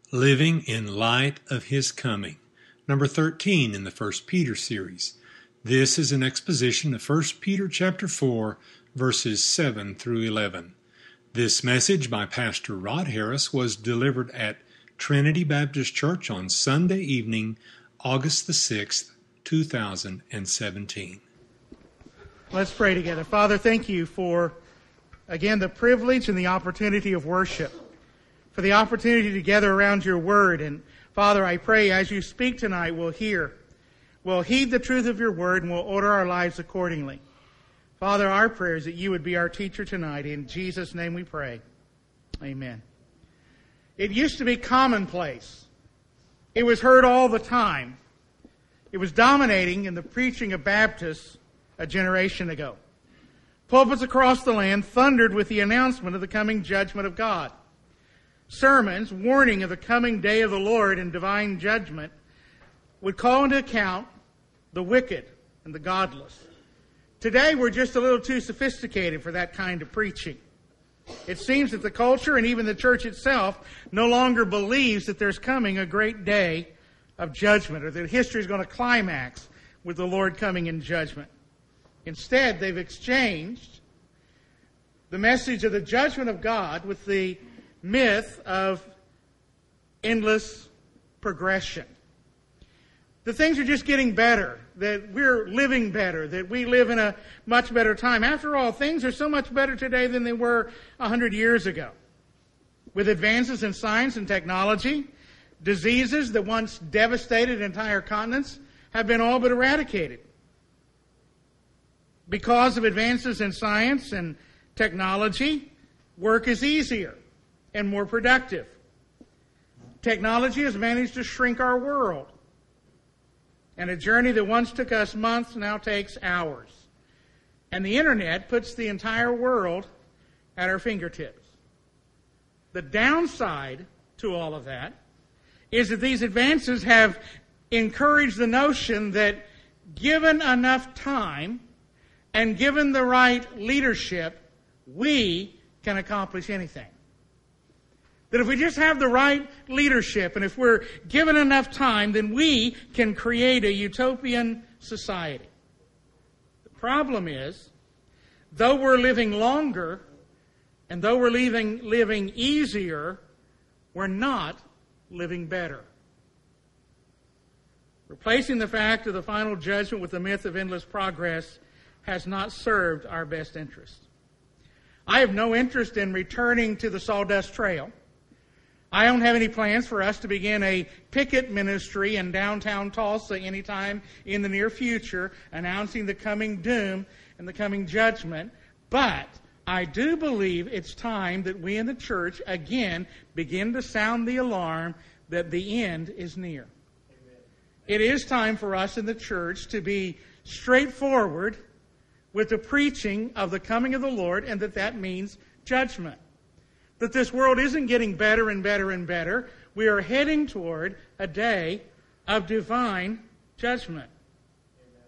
Living in Light of His Coming, number 13 in the 1 Peter series. This is an exposition of 1 Peter chapter 4, verses 7 through 11. This message by Pastor Rod Harris was delivered at Trinity Baptist Church on Sunday evening, August the 6th, 2017. Let's pray together. Father, thank you for, again, the privilege and the opportunity of worship, for the opportunity to gather around your word. And Father, I pray as you speak tonight, we'll hear, we'll heed the truth of your word, and we'll order our lives accordingly. Father, our prayer is that you would be our teacher tonight. In Jesus' name we pray. Amen. It used to be commonplace. It was heard all the time. It was dominating in the preaching of Baptists a generation ago. Pulpits across the land thundered with the announcement of the coming judgment of God. Sermons warning of the coming day of the Lord and divine judgment would call into account the wicked and the godless. Today we're just a little too sophisticated for that kind of preaching. It seems that the culture and even the church itself no longer believes that there's coming a great day of judgment, or that history is going to climax with the Lord coming in judgment. Instead, they've exchanged the message of the judgment of God with the myth of endless progression. That things are just getting better, that we're living better, that we live in a much better time. After all, things are so much better today than they were 100 years ago. With advances in science and technology, diseases that once devastated entire continents have been all but eradicated. Because of advances in science and technology, work is easier and more productive. Technology has managed to shrink our world. And a journey that once took us months now takes hours. And the internet puts the entire world at our fingertips. The downside to all of that is that these advances have encouraged the notion that given enough time and given the right leadership, we can accomplish anything. That if we just have the right leadership and if we're given enough time, then we can create a utopian society. The problem is, though we're living longer and though we're living easier, we're not living better. Replacing the fact of the final judgment with the myth of endless progress has not served our best interest. I have no interest in returning to the sawdust trail. I don't have any plans for us to begin a picket ministry in downtown Tulsa anytime in the near future, announcing the coming doom and the coming judgment. But I do believe it's time that we in the church again begin to sound the alarm that the end is near. Amen. It is time for us in the church to be straightforward with the preaching of the coming of the Lord, and that means judgment. That this world isn't getting better and better and better. We are heading toward a day of divine judgment. Amen.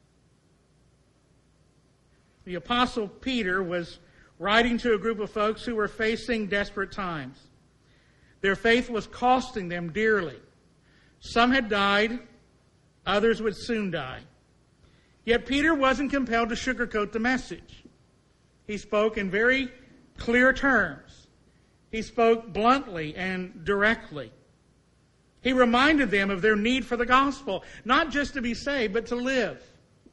The Apostle Peter was writing to a group of folks who were facing desperate times. Their faith was costing them dearly. Some had died, others would soon die. Yet Peter wasn't compelled to sugarcoat the message. He spoke in very clear terms. He spoke bluntly and directly. He reminded them of their need for the gospel, not just to be saved, but to live.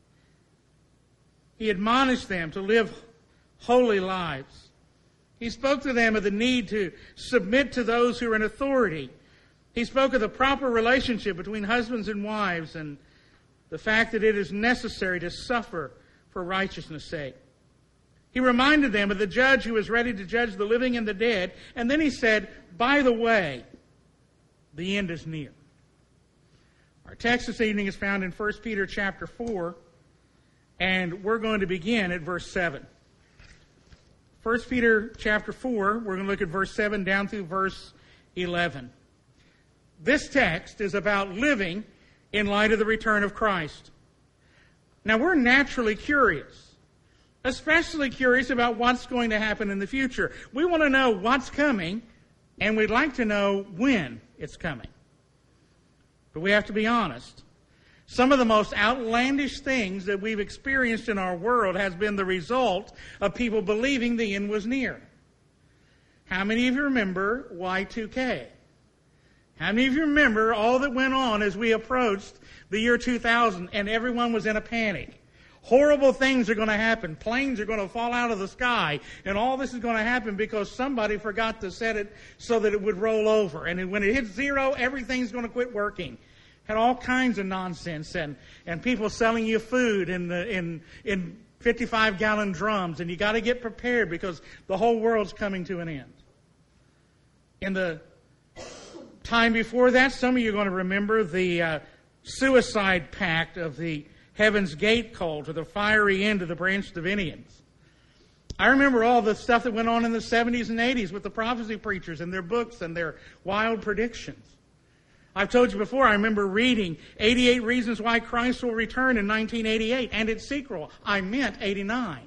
He admonished them to live holy lives. He spoke to them of the need to submit to those who are in authority. He spoke of the proper relationship between husbands and wives and the fact that it is necessary to suffer for righteousness' sake. He reminded them of the judge who was ready to judge the living and the dead. And then he said, by the way, the end is near. Our text this evening is found in 1 Peter chapter 4. And we're going to begin at verse 7. 1 Peter chapter 4, we're going to look at verse 7 down through verse 11. This text is about living in light of the return of Christ. Now, we're naturally curious, especially curious about what's going to happen in the future. We want to know what's coming And we'd like to know when it's coming. But we have to be honest. Some of the most outlandish things that we've experienced in our world has been the result of people believing the end was near. How many of you remember Y2K? How many of you remember all that went on as we approached the year 2000 and everyone was in a panic? Horrible things are going to happen. Planes are going to fall out of the sky. And all this is going to happen because somebody forgot to set it so that it would roll over. And when it hits zero, everything's going to quit working. Had all kinds of nonsense and people selling you food in 55-gallon drums. And you got to get prepared because the whole world's coming to an end. In the time before that, some of you are going to remember the suicide pact of the Heaven's Gate cult, or the fiery end of the Branch Davidians. I remember all the stuff that went on in the 70s and 80s with the prophecy preachers and their books and their wild predictions. I've told you before, I remember reading 88 Reasons Why Christ Will Return in 1988, and its sequel, I meant 89.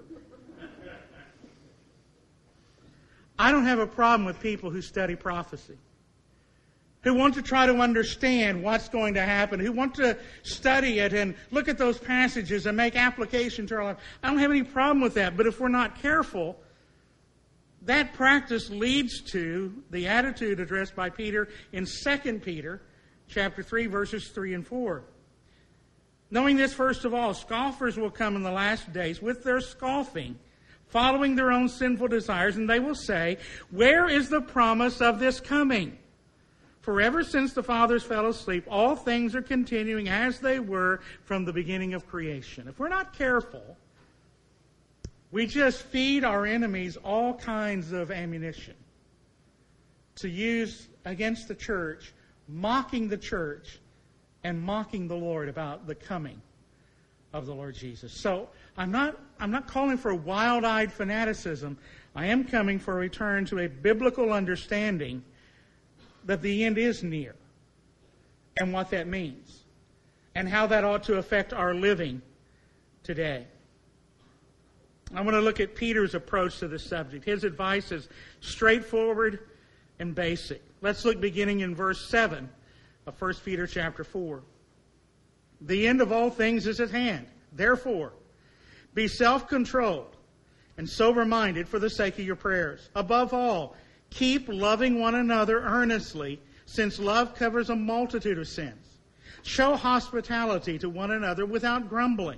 I don't have a problem with people who study prophecy, who want to try to understand what's going to happen, who want to study it and look at those passages and make application to our life. I don't have any problem with that, but if we're not careful, that practice leads to the attitude addressed by Peter in 2 Peter chapter 3, verses 3 and 4. Knowing this, first of all, scoffers will come in the last days with their scoffing, following their own sinful desires, and they will say, "Where is the promise of this coming? For ever since the fathers fell asleep, all things are continuing as they were from the beginning of creation." If we're not careful, we just feed our enemies all kinds of ammunition to use against the church, mocking the church and mocking the Lord about the coming of the Lord Jesus. So I'm not calling for wild-eyed fanaticism. I am coming for a return to a biblical understanding that the end is near and what that means and how that ought to affect our living today. I want to look at Peter's approach to this subject. His advice is straightforward and basic. Let's look beginning in verse 7 of 1 Peter chapter 4. The end of all things is at hand. Therefore, be self-controlled and sober-minded for the sake of your prayers. Above all, keep loving one another earnestly, since love covers a multitude of sins. Show hospitality to one another without grumbling.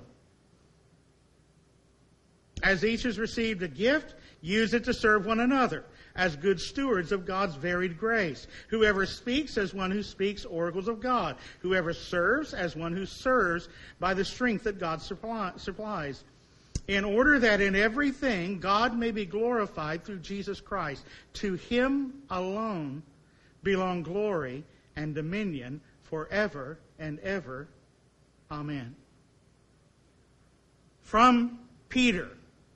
As each has received a gift, use it to serve one another, as good stewards of God's varied grace. Whoever speaks, as one who speaks oracles of God. Whoever serves, as one who serves by the strength that God supplies. In order that in everything God may be glorified through Jesus Christ. To Him alone belong glory and dominion forever and ever. Amen. From Peter,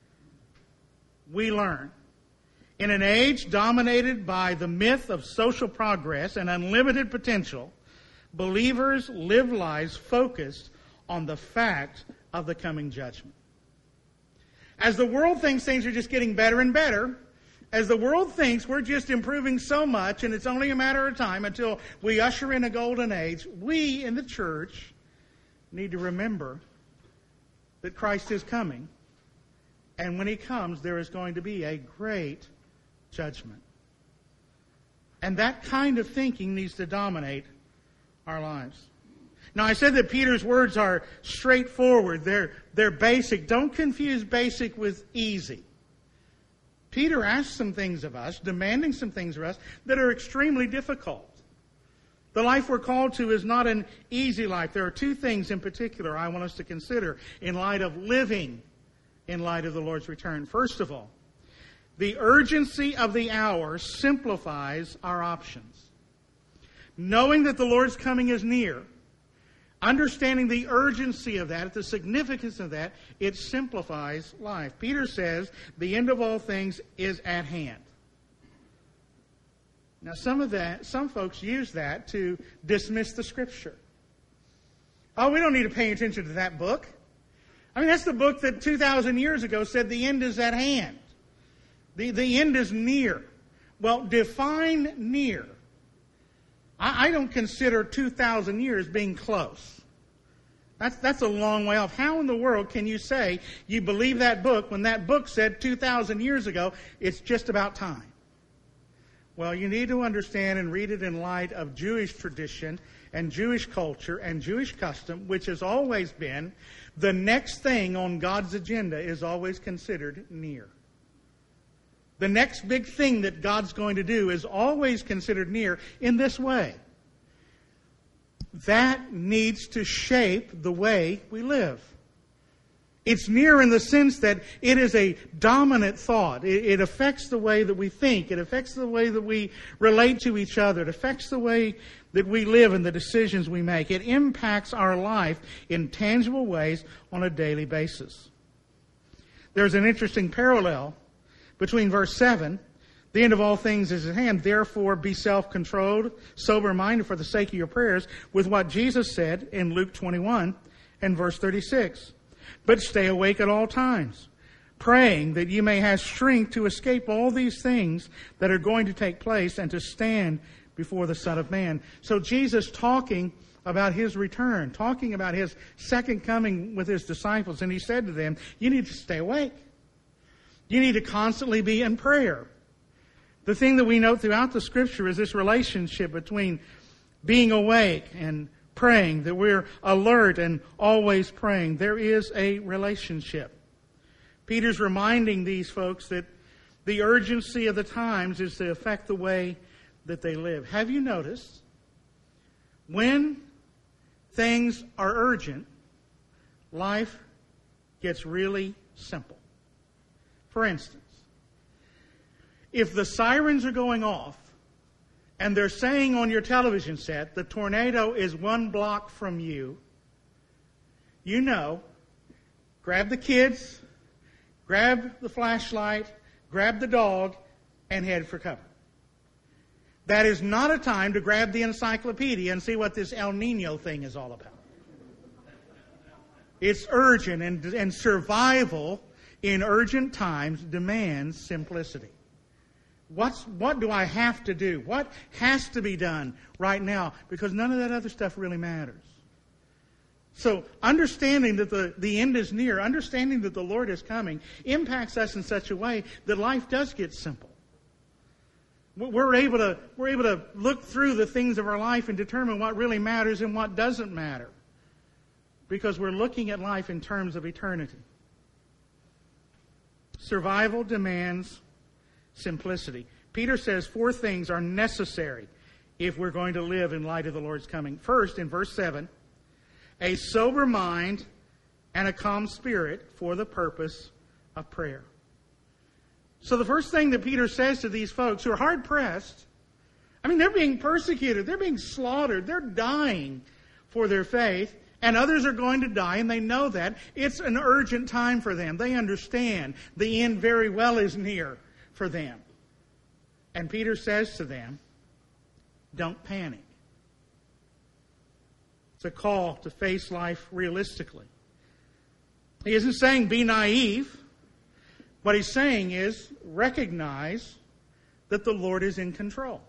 we learn, in an age dominated by the myth of social progress and unlimited potential, believers live lives focused on the fact of the coming judgment. As the world thinks things are just getting better and better, as the world thinks we're just improving so much and it's only a matter of time until we usher in a golden age, we in the church need to remember that Christ is coming. And when He comes, there is going to be a great judgment. And that kind of thinking needs to dominate our lives. Now, I said that Peter's words are straightforward. They're basic. Don't confuse basic with easy. Peter asks some things of us, demanding some things of us that are extremely difficult. The life we're called to is not an easy life. There are two things in particular I want us to consider in light of living in light of the Lord's return. First of all, the urgency of the hour simplifies our options. Knowing that the Lord's coming is near, understanding the urgency of that, the significance of that, it simplifies life. Peter says the end of all things is at hand. Now, some folks use that to dismiss the Scripture. Oh, we don't need to pay attention to that book. I mean, that's the book that 2,000 years ago said the end is at hand. The end is near. Well, define near. I don't consider 2,000 years being close. That's a long way off. How in the world can you say you believe that book when that book said 2,000 years ago it's just about time? Well, you need to understand and read it in light of Jewish tradition and Jewish culture and Jewish custom, which has always been the next thing on God's agenda is always considered near. The next big thing that God's going to do is always considered near in this way. That needs to shape the way we live. It's near in the sense that it is a dominant thought. It affects the way that we think. It affects the way that we relate to each other. It affects the way that we live and the decisions we make. It impacts our life in tangible ways on a daily basis. There's an interesting parallel between verse 7, the end of all things is at hand, therefore be self-controlled, sober-minded for the sake of your prayers, with what Jesus said in Luke 21 and verse 36. But stay awake at all times, praying that you may have strength to escape all these things that are going to take place and to stand before the Son of Man. So Jesus talking about his return, talking about his second coming with his disciples, and he said to them, you need to stay awake. You need to constantly be in prayer. The thing that we note throughout the Scripture is this relationship between being awake and praying, that we're alert and always praying. There is a relationship. Peter's reminding these folks that the urgency of the times is to affect the way that they live. Have you noticed when things are urgent, life gets really simple? For instance, if the sirens are going off and they're saying on your television set the tornado is 1 block from you, you know, grab the kids, grab the flashlight, grab the dog, and head for cover. That is not a time to grab the encyclopedia and see what this El Nino thing is all about. It's urgent, and survival in urgent times demands simplicity. What do I have to do? What has to be done right now? Because none of that other stuff really matters. So understanding that the end is near, understanding that the Lord is coming, impacts us in such a way that life does get simple. We're able to look through the things of our life and determine what really matters and what doesn't matter. Because we're looking at life in terms of eternity. Survival demands simplicity. Peter says 4 things are necessary if we're going to live in light of the Lord's coming. First, in verse 7, a sober mind and a calm spirit for the purpose of prayer. So the first thing that Peter says to these folks who are hard-pressed, they're being persecuted, they're being slaughtered, they're dying for their faith, and others are going to die, and they know that. It's an urgent time for them. They understand the end very well is near for them. And Peter says to them, don't panic. It's a call to face life realistically. He isn't saying be naive. What he's saying is recognize that the Lord is in control.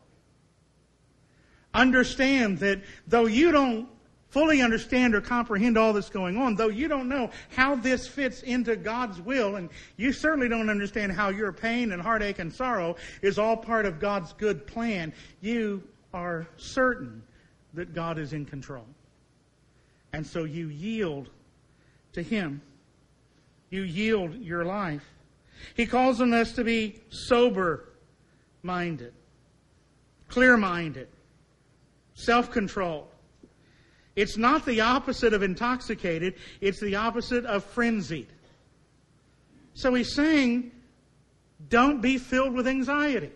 Understand that though you don't fully understand or comprehend all that's going on, though you don't know how this fits into God's will, and you certainly don't understand how your pain and heartache and sorrow is all part of God's good plan, you are certain that God is in control. And so you yield to Him. You yield your life. He calls on us to be sober-minded, clear-minded, self-controlled. It's not the opposite of intoxicated. It's the opposite of frenzied. So he's saying, don't be filled with anxiety.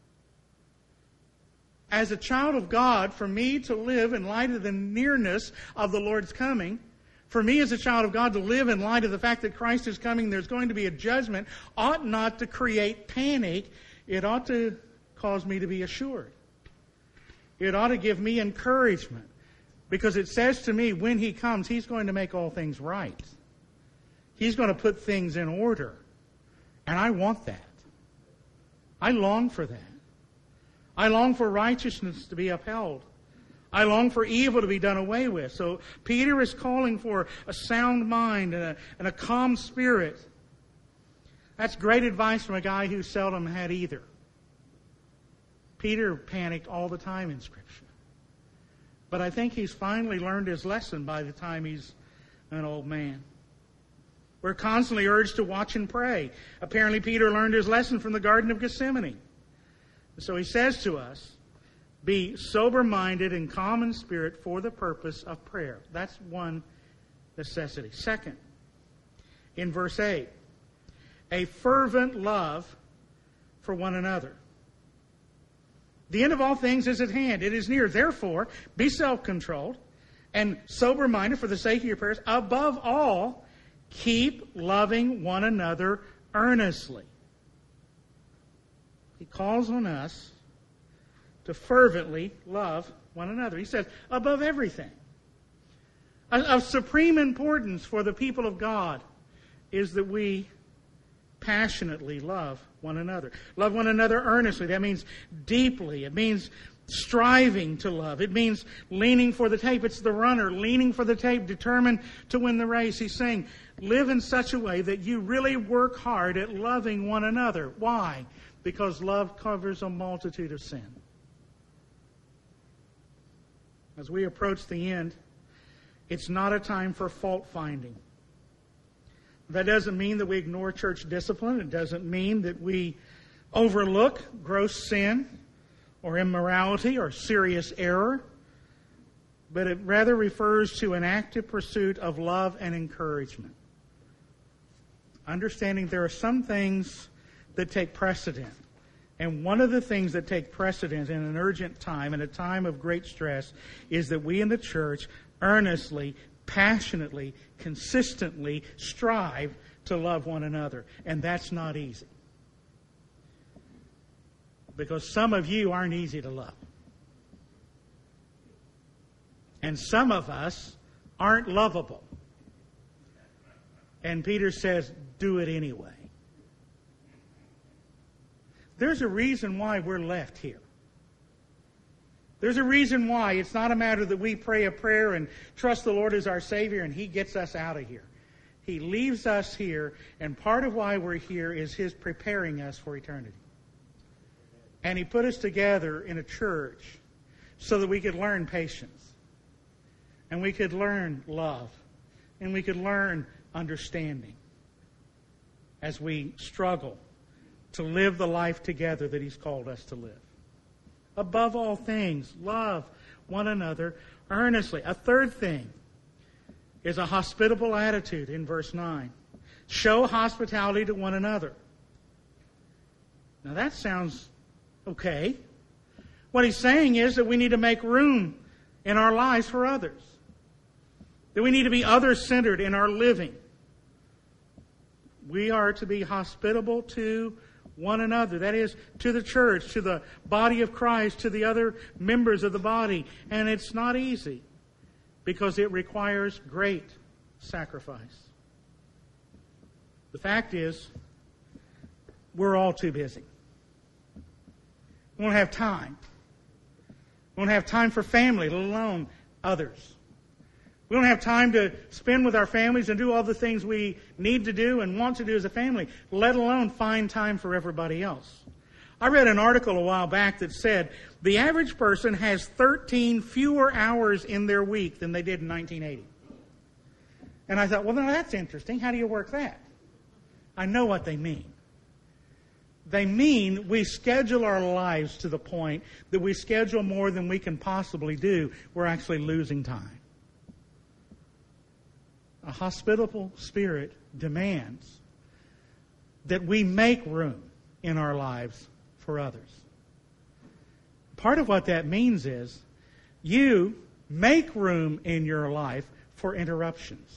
As a child of God, for me to live in light of the nearness of the Lord's coming, for me as a child of God to live in light of the fact that Christ is coming, there's going to be a judgment, ought not to create panic. It ought to cause me to be assured. It ought to give me encouragement. Because it says to me, when He comes, He's going to make all things right. He's going to put things in order. And I want that. I long for that. I long for righteousness to be upheld. I long for evil to be done away with. So Peter is calling for a sound mind and a calm spirit. That's great advice from a guy who seldom had either. Peter panicked all the time in Scripture. But I think he's finally learned his lesson by the time he's an old man. We're constantly urged to watch and pray. Apparently Peter learned his lesson from the Garden of Gethsemane. So he says to us, be sober-minded and calm in spirit for the purpose of prayer. That's one necessity. Second, in verse 8, a fervent love for one another. The end of all things is at hand. It is near. Therefore, be self-controlled and sober-minded for the sake of your prayers. Above all, keep loving one another earnestly. He calls on us to fervently love one another. He says, above everything. Of supreme importance for the people of God is that we passionately love one another. Love one another earnestly. That means deeply. It means striving to love. It means leaning for the tape. It's the runner leaning for the tape, determined to win the race. He's saying, live in such a way that you really work hard at loving one another. Why? Because love covers a multitude of sin. As we approach the end, it's not a time for fault finding. That doesn't mean that we ignore church discipline. It doesn't mean that we overlook gross sin or immorality or serious error. But it rather refers to an active pursuit of love and encouragement. Understanding there are some things that take precedent. And one of the things that take precedent in an urgent time, in a time of great stress, is that we in the church earnestly, passionately, consistently strive to love one another. And that's not easy. Because some of you aren't easy to love. And some of us aren't lovable. And Peter says, do it anyway. There's a reason why we're left here. There's a reason why. It's not a matter that we pray a prayer and trust the Lord as our Savior and He gets us out of here. He leaves us here, and part of why we're here is His preparing us for eternity. And He put us together in a church so that we could learn patience, and we could learn love, and we could learn understanding as we struggle to live the life together that He's called us to live. Above all things, love one another earnestly. A third thing is a hospitable attitude in verse 9. Show hospitality to one another. Now that sounds okay. What he's saying is that we need to make room in our lives for others. That we need to be other-centered in our living. We are to be hospitable to one another. That is, to the church, to the body of Christ, to the other members of the body. And it's not easy because it requires great sacrifice. The fact is, we're all too busy. We don't have time. We don't have time for family, let alone others. We don't have time to spend with our families and do all the things we need to do and want to do as a family, let alone find time for everybody else. I read an article a while back that said the average person has 13 fewer hours in their week than they did in 1980. And I thought, well, now that's interesting. How do you work that? I know what they mean. They mean we schedule our lives to the point that we schedule more than we can possibly do. We're actually losing time. A hospitable spirit demands that we make room in our lives for others. Part of what that means is you make room in your life for interruptions.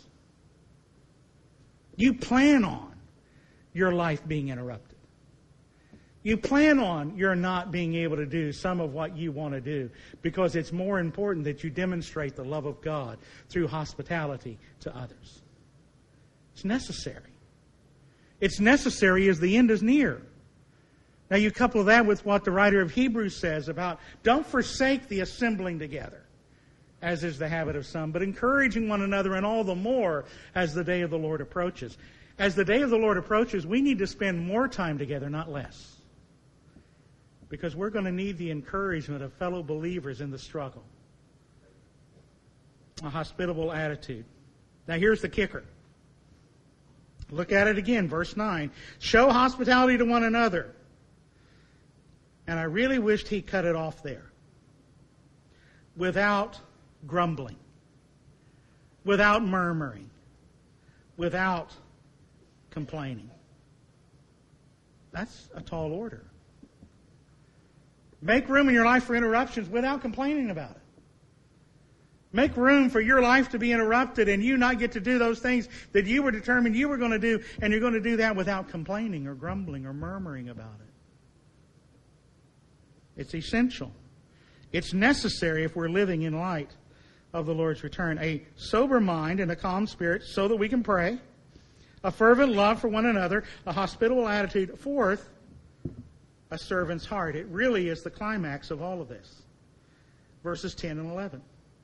You plan on your life being interrupted. You plan on your not being able to do some of what you want to do because it's more important that you demonstrate the love of God through hospitality to others. It's necessary. It's necessary as the end is near. Now you couple that with what the writer of Hebrews says about don't forsake the assembling together, as is the habit of some, but encouraging one another, and all the more as the day of the Lord approaches. As the day of the Lord approaches, we need to spend more time together, not less. Because we're going to need the encouragement of fellow believers in the struggle. A hospitable attitude. Now here's the kicker. Look at it again, verse 9. Show hospitality to one another. And I really wished he cut it off there. Without grumbling. Without murmuring. Without complaining. That's a tall order. Make room in your life for interruptions without complaining about it. Make room for your life to be interrupted and you not get to do those things that you were determined you were going to do, and you're going to do that without complaining or grumbling or murmuring about it. It's essential. It's necessary if we're living in light of the Lord's return. A sober mind and a calm spirit so that we can pray. A fervent love for one another. A hospitable attitude. Fourth, a servant's heart. It really is the climax of all of this. Verses 10 and 11.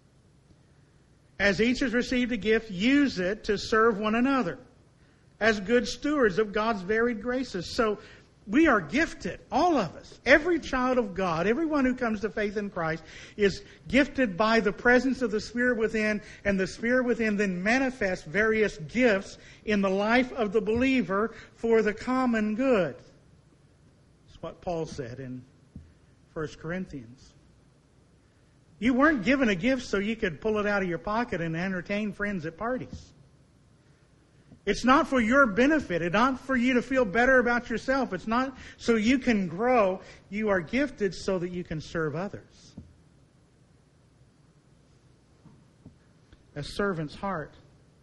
As each has received a gift, use it to serve one another as good stewards of God's varied graces. So we are gifted, all of us. Every child of God, everyone who comes to faith in Christ is gifted by the presence of the Spirit within, and the Spirit within then manifests various gifts in the life of the believer for the common good. That's what Paul said in 1 Corinthians. You weren't given a gift so you could pull it out of your pocket and entertain friends at parties. It's not for your benefit. It's not for you to feel better about yourself. It's not so you can grow. You are gifted so that you can serve others. A servant's heart.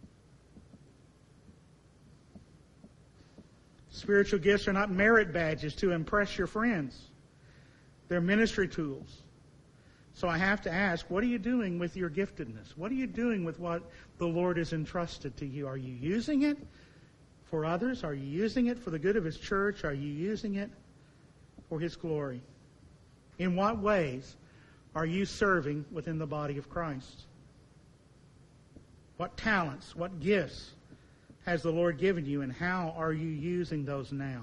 Spiritual gifts are not merit badges to impress your friends. They're ministry tools. So I have to ask, what are you doing with your giftedness? What are you doing with what the Lord has entrusted to you? Are you using it for others? Are you using it for the good of His church? Are you using it for His glory? In what ways are you serving within the body of Christ? What talents, what gifts has the Lord given you, and how are you using those now?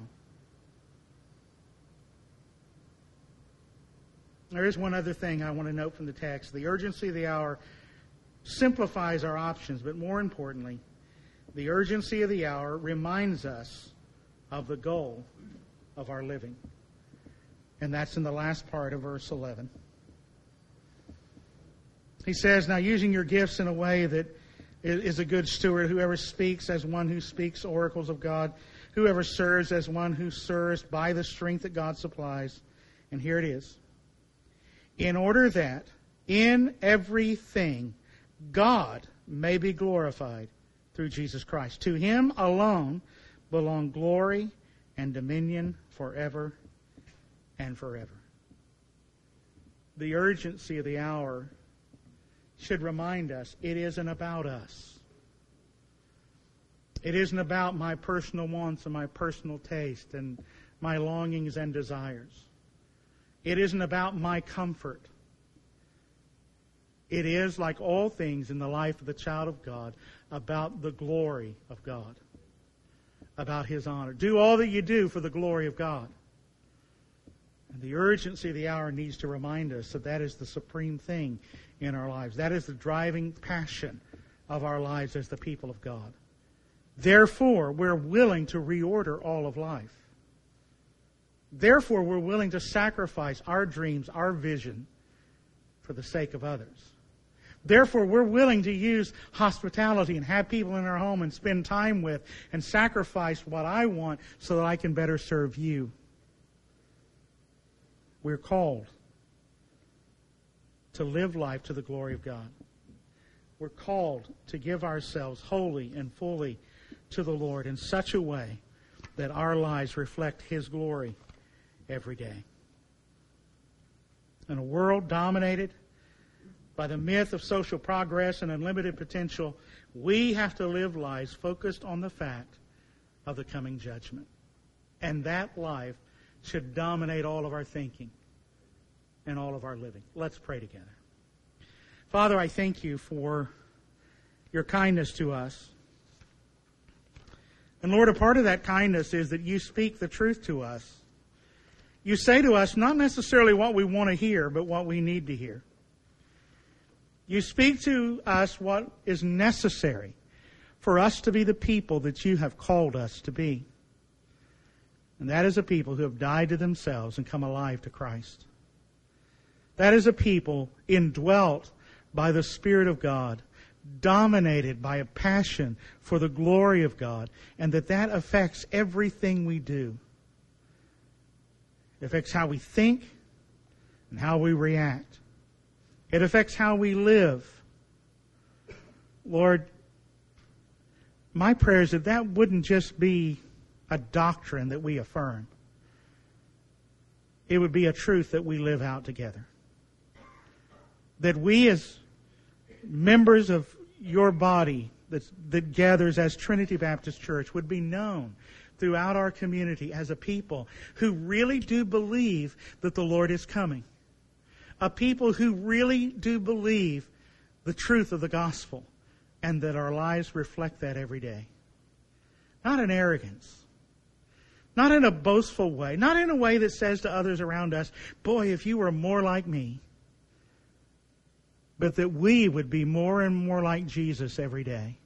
There is one other thing I want to note from the text. The urgency of the hour simplifies our options, but more importantly, the urgency of the hour reminds us of the goal of our living. And that's in the last part of verse 11. He says, now using your gifts in a way that is a good steward, whoever speaks as one who speaks oracles of God, whoever serves as one who serves by the strength that God supplies. And here it is. In order that in everything God may be glorified through Jesus Christ. To Him alone belong glory and dominion forever and forever. The urgency of the hour should remind us it isn't about us. It isn't about my personal wants and my personal taste and my longings and desires. It isn't about my comfort. It is, like all things in the life of the child of God, about the glory of God, about His honor. Do all that you do for the glory of God. And the urgency of the hour needs to remind us that that is the supreme thing in our lives. That is the driving passion of our lives as the people of God. Therefore, we're willing to reorder all of life. Therefore, we're willing to sacrifice our dreams, our vision, for the sake of others. Therefore, we're willing to use hospitality and have people in our home and spend time with and sacrifice what I want so that I can better serve you. We're called to live life to the glory of God. We're called to give ourselves wholly and fully to the Lord in such a way that our lives reflect His glory every day. In a world dominated by the myth of social progress and unlimited potential, we have to live lives focused on the fact of the coming judgment. And that life should dominate all of our thinking and all of our living. Let's pray together. Father, I thank you for your kindness to us. And Lord, a part of that kindness is that you speak the truth to us. You say to us not necessarily what we want to hear, but what we need to hear. You speak to us what is necessary for us to be the people that you have called us to be. And that is a people who have died to themselves and come alive to Christ. That is a people indwelt by the Spirit of God, dominated by a passion for the glory of God, and that affects everything we do. It affects how we think and how we react. It affects how we live. Lord, my prayer is that wouldn't just be a doctrine that we affirm. It would be a truth that we live out together. That we as members of your body that gathers as Trinity Baptist Church would be known throughout our community as a people who really do believe that the Lord is coming. A people who really do believe the truth of the gospel and that our lives reflect that every day. Not in arrogance. Not in a boastful way. Not in a way that says to others around us, boy, if you were more like me. But that we would be more and more like Jesus every day.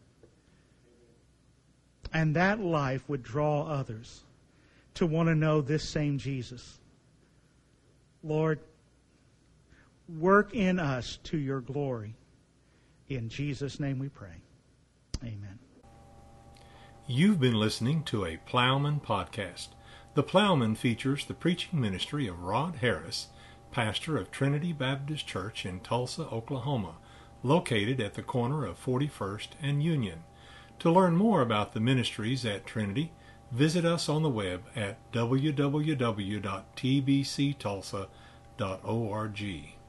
And that life would draw others to want to know this same Jesus. Lord, work in us to your glory. In Jesus' name we pray. Amen. You've been listening to a Plowman podcast. The Plowman features the preaching ministry of Rod Harris, pastor of Trinity Baptist Church in Tulsa, Oklahoma, located at the corner of 41st and Union. To learn more about the ministries at Trinity, visit us on the web at www.tbctulsa.org.